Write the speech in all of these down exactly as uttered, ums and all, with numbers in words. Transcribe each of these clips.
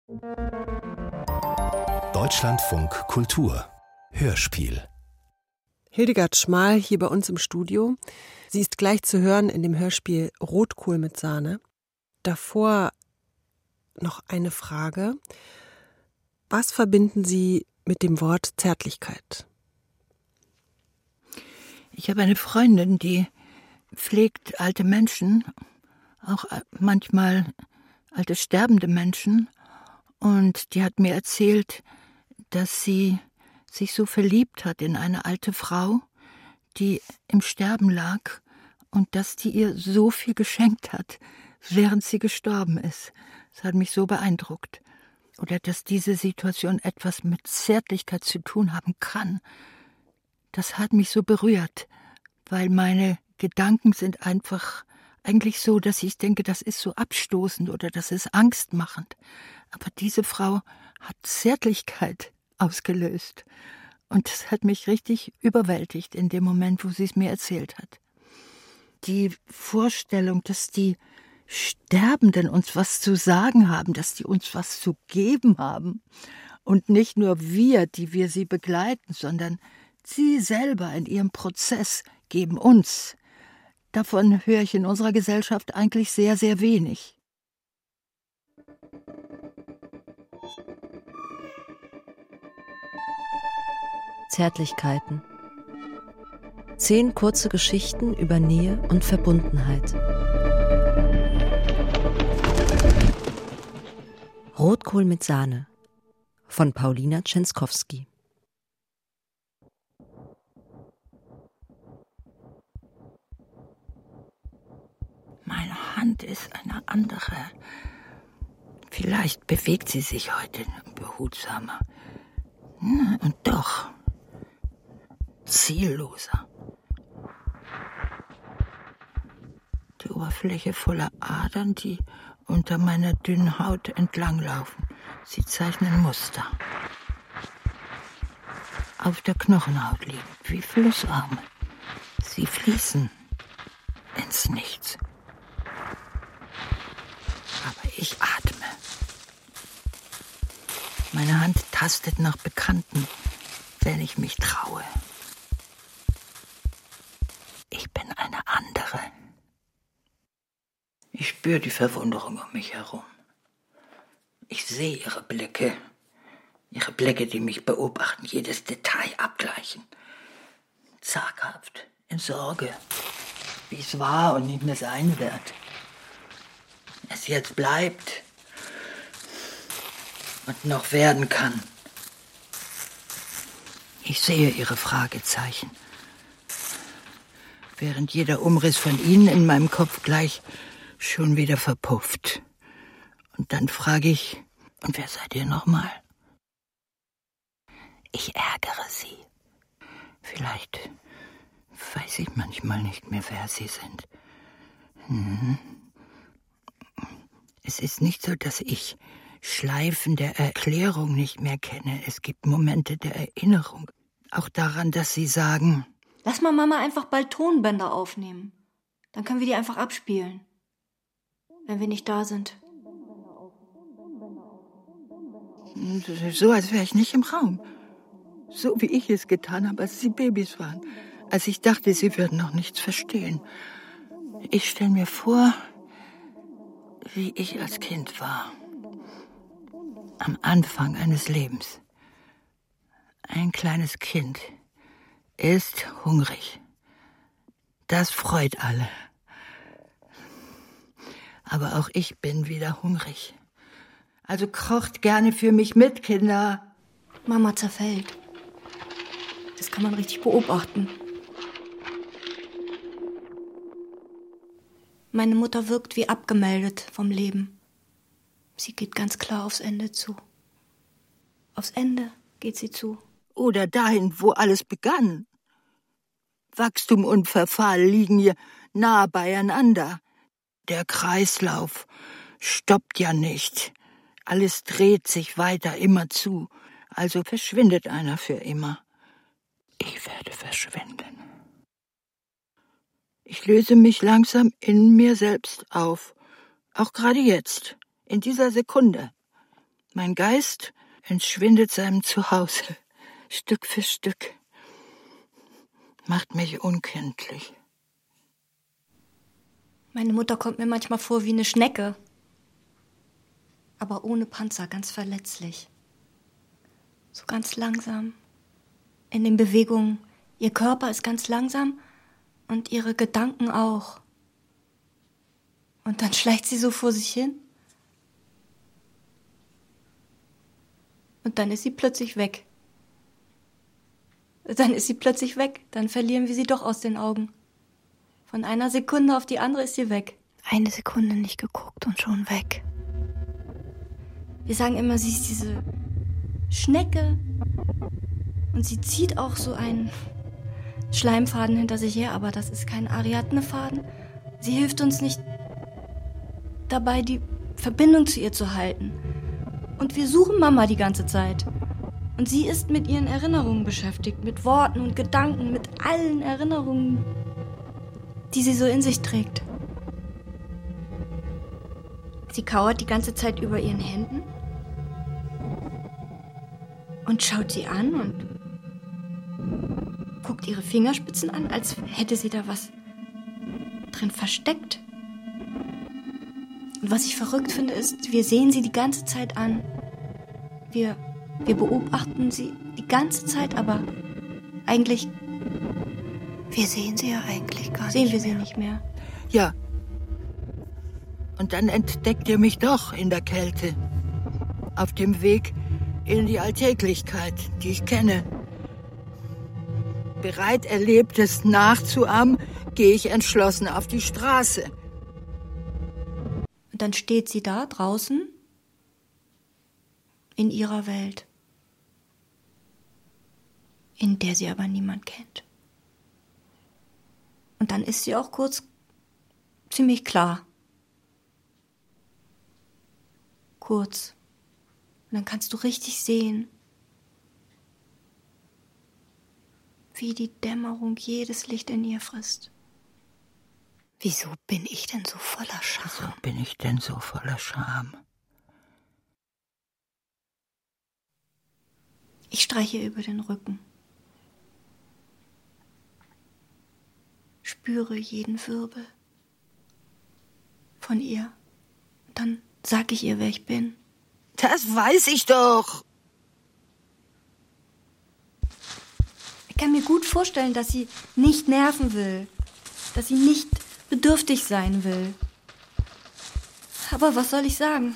Deutschlandfunk Kultur Hörspiel. Hildegard Schmal hier bei uns im Studio. Sie ist gleich zu hören in dem Hörspiel Rotkohl mit Sahne. Davor noch eine Frage. Was verbinden Sie mit dem Wort Zärtlichkeit? Ich habe eine Freundin, die pflegt alte Menschen, auch manchmal alte sterbende Menschen. Und die hat mir erzählt, dass sie sich so verliebt hat in eine alte Frau, die im Sterben lag und dass die ihr so viel geschenkt hat, während sie gestorben ist. Das hat mich so beeindruckt. Oder dass diese Situation etwas mit Zärtlichkeit zu tun haben kann. Das hat mich so berührt, weil meine Gedanken sind einfach eigentlich so, dass ich denke, das ist so abstoßend oder das ist angstmachend. Aber diese Frau hat Zärtlichkeit ausgelöst. Und das hat mich richtig überwältigt in dem Moment, wo sie es mir erzählt hat. Die Vorstellung, dass die Sterbenden uns was zu sagen haben, dass die uns was zu geben haben. Und nicht nur wir, die wir sie begleiten, sondern sie selber in ihrem Prozess geben uns. Davon höre ich in unserer Gesellschaft eigentlich sehr, sehr wenig. Zärtlichkeiten. Zehn kurze Geschichten über Nähe und Verbundenheit. Rotkohl mit Sahne von Paulina Tschenskowski. Meine Hand ist eine andere. Vielleicht bewegt sie sich heute behutsamer. Und doch zielloser. Die Oberfläche voller Adern, die unter meiner dünnen Haut entlanglaufen. Sie zeichnen Muster. Auf der Knochenhaut liegen wie Flussarme. Sie fließen ins Nichts. Aber ich atme. Meine Hand tastet nach Bekannten, wenn ich mich traue. Ich bin eine andere. Ich spüre die Verwunderung um mich herum. Ich sehe ihre Blicke. Ihre Blicke, die mich beobachten, jedes Detail abgleichen. Zaghaft, in Sorge, wie es war und nicht mehr sein wird. Es jetzt bleibt und noch werden kann. Ich sehe ihre Fragezeichen, während jeder Umriss von ihnen in meinem Kopf gleich schon wieder verpufft. Und dann frage ich, und wer seid ihr nochmal? Ich ärgere sie. Vielleicht weiß ich manchmal nicht mehr, wer sie sind. Hm. Es ist nicht so, dass ich Schleifen der Erklärung nicht mehr kenne. Es gibt Momente der Erinnerung. Auch daran, dass sie sagen, lass mal Mama einfach bald Tonbänder aufnehmen. Dann können wir die einfach abspielen, wenn wir nicht da sind. So, als wäre ich nicht im Raum. So wie ich es getan habe, als sie Babys waren. Als ich dachte, sie würden noch nichts verstehen. Ich stelle mir vor, wie ich als Kind war. Am Anfang eines Lebens. Ein kleines Kind ist hungrig. Das freut alle. Aber auch ich bin wieder hungrig. Also kocht gerne für mich mit, Kinder. Mama zerfällt. Das kann man richtig beobachten. Meine Mutter wirkt wie abgemeldet vom Leben. Sie geht ganz klar aufs Ende zu. Aufs Ende geht sie zu. Oder dahin, wo alles begann. Wachstum und Verfall liegen hier nah beieinander. Der Kreislauf stoppt ja nicht. Alles dreht sich weiter immerzu. Also verschwindet einer für immer. Ich werde verschwinden. Ich löse mich langsam in mir selbst auf. Auch gerade jetzt, in dieser Sekunde. Mein Geist entschwindet seinem Zuhause, Stück für Stück, macht mich unkenntlich. Meine Mutter kommt mir manchmal vor wie eine Schnecke, aber ohne Panzer, ganz verletzlich. So ganz langsam, in den Bewegungen. Ihr Körper ist ganz langsam und ihre Gedanken auch. Und dann schleicht sie so vor sich hin. Und dann ist sie plötzlich weg. Dann ist sie plötzlich weg. Dann verlieren wir sie doch aus den Augen. Von einer Sekunde auf die andere ist sie weg. Eine Sekunde nicht geguckt und schon weg. Wir sagen immer, sie ist diese Schnecke. Und sie zieht auch so einen Schleimfaden hinter sich her, aber das ist kein Ariadne-Faden. Sie hilft uns nicht dabei, die Verbindung zu ihr zu halten. Und wir suchen Mama die ganze Zeit. Und sie ist mit ihren Erinnerungen beschäftigt, mit Worten und Gedanken, mit allen Erinnerungen, die sie so in sich trägt. Sie kauert die ganze Zeit über ihren Händen und schaut sie an und guckt ihre Fingerspitzen an, als hätte sie da was drin versteckt. Und was ich verrückt finde, ist, wir sehen sie die ganze Zeit an. Wir, wir beobachten sie die ganze Zeit, aber eigentlich, wir sehen sie ja eigentlich gar nicht mehr. Sehen wir sie nicht mehr. Ja. Und dann entdeckt ihr mich doch in der Kälte. Auf dem Weg in die Alltäglichkeit, die ich kenne. Bereit, Erlebtes nachzuahmen, gehe ich entschlossen auf die Straße. Und dann steht sie da draußen in ihrer Welt, in der sie aber niemand kennt. Und dann ist sie auch kurz ziemlich klar. Kurz. Und dann kannst du richtig sehen, wie die Dämmerung jedes Licht in ihr frisst. Wieso bin ich denn so voller Scham? Wieso bin ich denn so voller Scham? Ich streiche über den Rücken. Spüre jeden Wirbel von ihr. Dann sag ich ihr, wer ich bin. Das weiß ich doch. Ich kann mir gut vorstellen, dass sie nicht nerven will, dass sie nicht bedürftig sein will. Aber was soll ich sagen?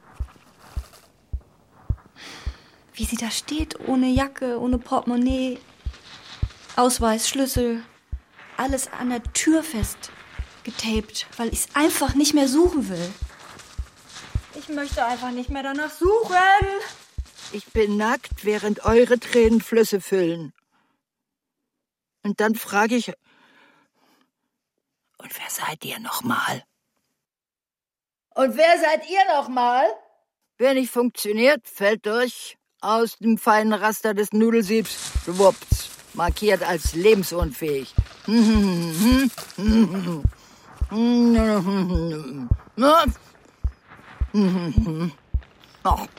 Wie sie da steht, ohne Jacke, ohne Portemonnaie, Ausweis, Schlüssel, alles an der Tür festgetaped, weil ich es einfach nicht mehr suchen will. Ich möchte einfach nicht mehr danach suchen. Ich bin nackt, während eure Tränen Flüsse füllen. Und dann frage ich, und wer seid ihr nochmal? Und wer seid ihr nochmal? Wer nicht funktioniert, fällt durch aus dem feinen Raster des Nudelsiebs, schwupps, markiert als lebensunfähig. Oh.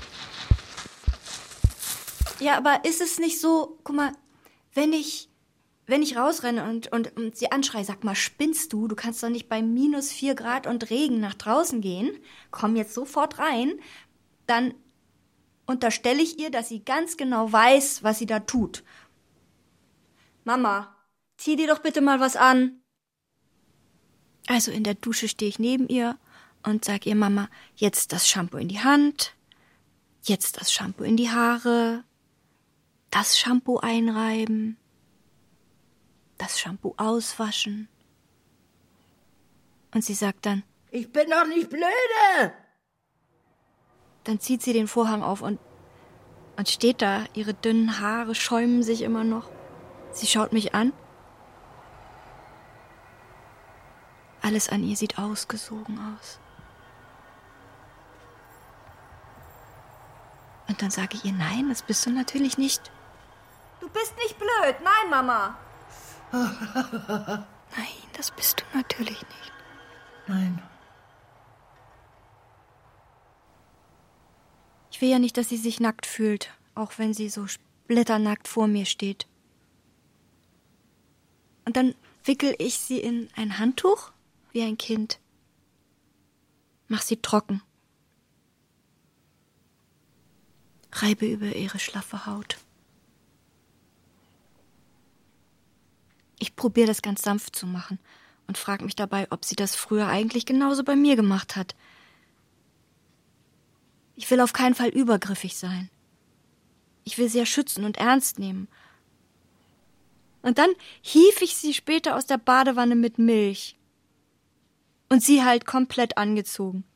Ja, aber ist es nicht so, guck mal, wenn ich, wenn ich rausrenne und, und, und sie anschreie, sag mal, spinnst du? Du kannst doch nicht bei minus vier Grad und Regen nach draußen gehen. Komm jetzt sofort rein. Dann unterstelle ich ihr, dass sie ganz genau weiß, was sie da tut. Mama, zieh dir doch bitte mal was an. Also in der Dusche stehe ich neben ihr und sag ihr, Mama, jetzt das Shampoo in die Hand, jetzt das Shampoo in die Haare, das Shampoo einreiben, das Shampoo auswaschen. Und sie sagt dann, ich bin doch nicht blöde. Dann zieht sie den Vorhang auf und, und steht da. Ihre dünnen Haare schäumen sich immer noch. Sie schaut mich an. Alles an ihr sieht ausgesogen aus. Und dann sage ich ihr, nein, das bist du natürlich nicht. Du bist nicht blöd. Nein, Mama. Nein, das bist du natürlich nicht. Nein. Ich will ja nicht, dass sie sich nackt fühlt, auch wenn sie so splitternackt vor mir steht. Und dann wickel ich sie in ein Handtuch, wie ein Kind. Mach sie trocken. Reibe über ihre schlaffe Haut. Ich probiere das ganz sanft zu machen und frage mich dabei, ob sie das früher eigentlich genauso bei mir gemacht hat. Ich will auf keinen Fall übergriffig sein. Ich will sie ja schützen und ernst nehmen. Und dann hief ich sie später aus der Badewanne mit Milch. Und sie halt komplett angezogen.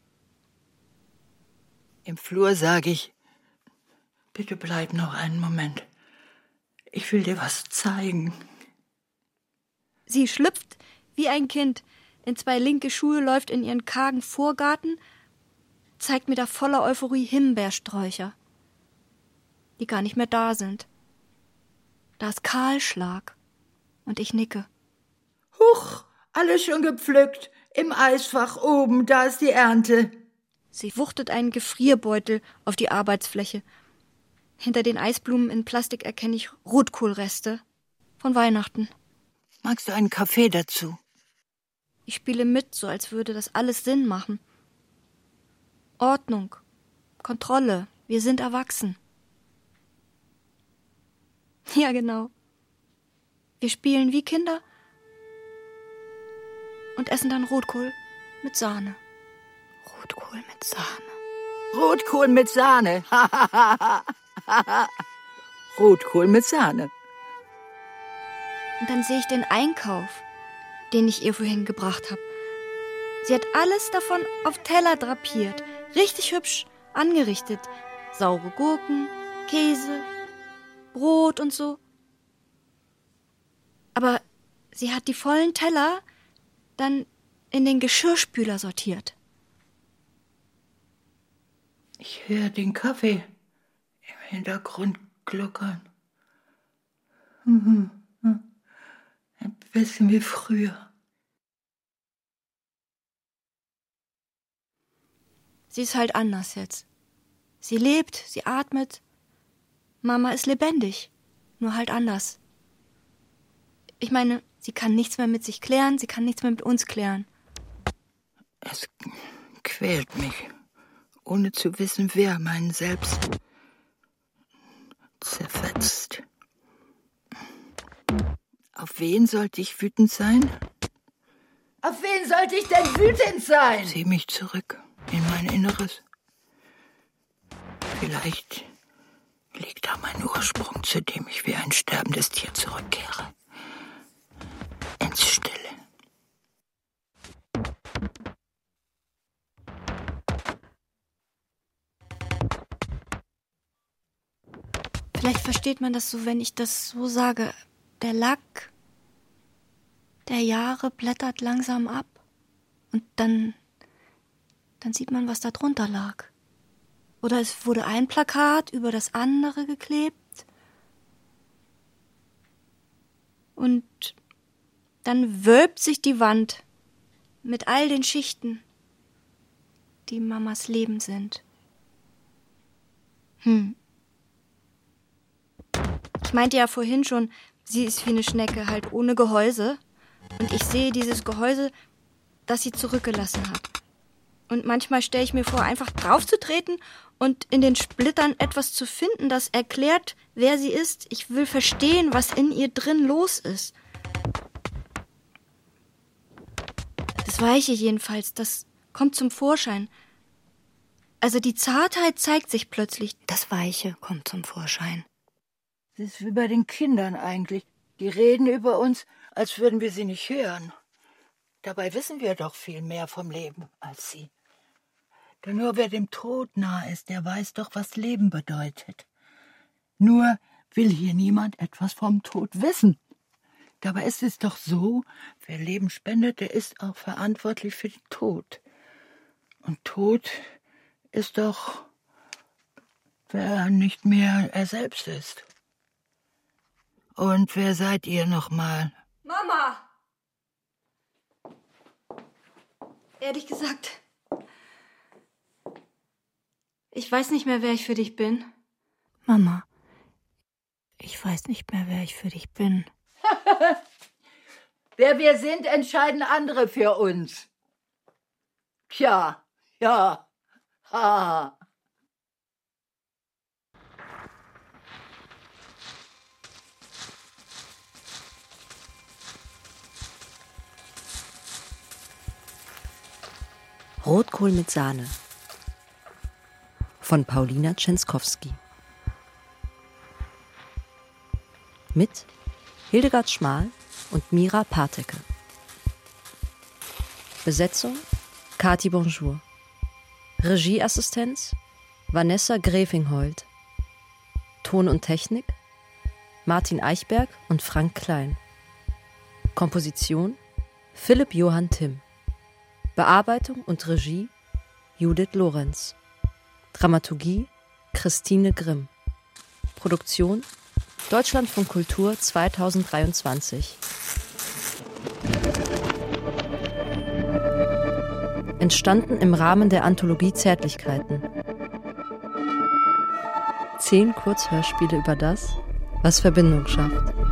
Im Flur sage ich, bitte bleib noch einen Moment. Ich will dir was zeigen. Sie schlüpft wie ein Kind in zwei linke Schuhe, läuft in ihren kargen Vorgarten, zeigt mir da voller Euphorie Himbeersträucher, die gar nicht mehr da sind. Da ist Kahlschlag und ich nicke. Huch, alles schon gepflückt. Im Eisfach oben, da ist die Ernte. Sie wuchtet einen Gefrierbeutel auf die Arbeitsfläche. Hinter den Eisblumen in Plastik erkenne ich Rotkohlreste von Weihnachten. Magst du einen Kaffee dazu? Ich spiele mit, so als würde das alles Sinn machen. Ordnung, Kontrolle, wir sind erwachsen. Ja, genau. Wir spielen wie Kinder und essen dann Rotkohl mit Sahne. Rotkohl mit Sahne. Rotkohl mit Sahne. Rotkohl mit Sahne. Und dann sehe ich den Einkauf, den ich ihr vorhin gebracht habe. Sie hat alles davon auf Teller drapiert, richtig hübsch angerichtet. Saure Gurken, Käse, Brot und so. Aber sie hat die vollen Teller dann in den Geschirrspüler sortiert. Ich höre den Kaffee im Hintergrund gluckern. Mhm. Ein bisschen wie früher. Sie ist halt anders jetzt. Sie lebt, sie atmet. Mama ist lebendig, nur halt anders. Ich meine, sie kann nichts mehr mit sich klären, sie kann nichts mehr mit uns klären. Es quält mich, ohne zu wissen, wer meinen Selbst zerfetzt. Auf wen sollte ich wütend sein? Auf wen sollte ich denn wütend sein? Zieh mich zurück in mein Inneres. Vielleicht liegt da mein Ursprung, zu dem ich wie ein sterbendes Tier zurückkehre. Ins Stille. Vielleicht versteht man das so, wenn ich das so sage. Der Lack der Jahre blättert langsam ab. Und dann, dann sieht man, was da drunter lag. Oder es wurde ein Plakat über das andere geklebt. Und dann wölbt sich die Wand mit all den Schichten, die Mamas Leben sind. Hm. Ich meinte ja vorhin schon, sie ist wie eine Schnecke, halt ohne Gehäuse. Und ich sehe dieses Gehäuse, das sie zurückgelassen hat. Und manchmal stelle ich mir vor, einfach draufzutreten und in den Splittern etwas zu finden, das erklärt, wer sie ist. Ich will verstehen, was in ihr drin los ist. Das Weiche jedenfalls, das kommt zum Vorschein. Also die Zartheit zeigt sich plötzlich. Das Weiche kommt zum Vorschein. Es ist wie bei den Kindern eigentlich. Die reden über uns, als würden wir sie nicht hören. Dabei wissen wir doch viel mehr vom Leben als sie. Denn nur wer dem Tod nahe ist, der weiß doch, was Leben bedeutet. Nur will hier niemand etwas vom Tod wissen. Dabei ist es doch so, wer Leben spendet, der ist auch verantwortlich für den Tod. Und Tod ist doch, wer nicht mehr er selbst ist. Und wer seid ihr nochmal? Mama! Ehrlich gesagt, Ich weiß nicht mehr, wer ich für dich bin. Mama, ich weiß nicht mehr, wer ich für dich bin. Wer wir sind, entscheiden andere für uns. Tja, ja, ha. Rotkohl mit Sahne von Paulina Tschenskowski. Mit Hildegard Schmal und Mira Partecke. Besetzung Kati Bonjour. Regieassistenz Vanessa Grefinghold. Ton und Technik Martin Eichberg und Frank Klein. Komposition Philipp Johann Timm. Bearbeitung und Regie Judith Lorenz. Dramaturgie Christine Grimm. Produktion Deutschlandfunk Kultur zweitausenddreiundzwanzig. Entstanden im Rahmen der Anthologie Zärtlichkeiten. Zehn Kurzhörspiele über das, was Verbindung schafft.